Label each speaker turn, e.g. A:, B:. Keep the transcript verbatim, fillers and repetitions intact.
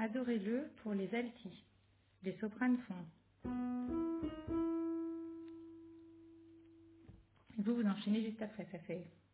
A: Adorez-le pour les altis. Les sopranes font. Et vous, vous enchaînez juste après, ça fait.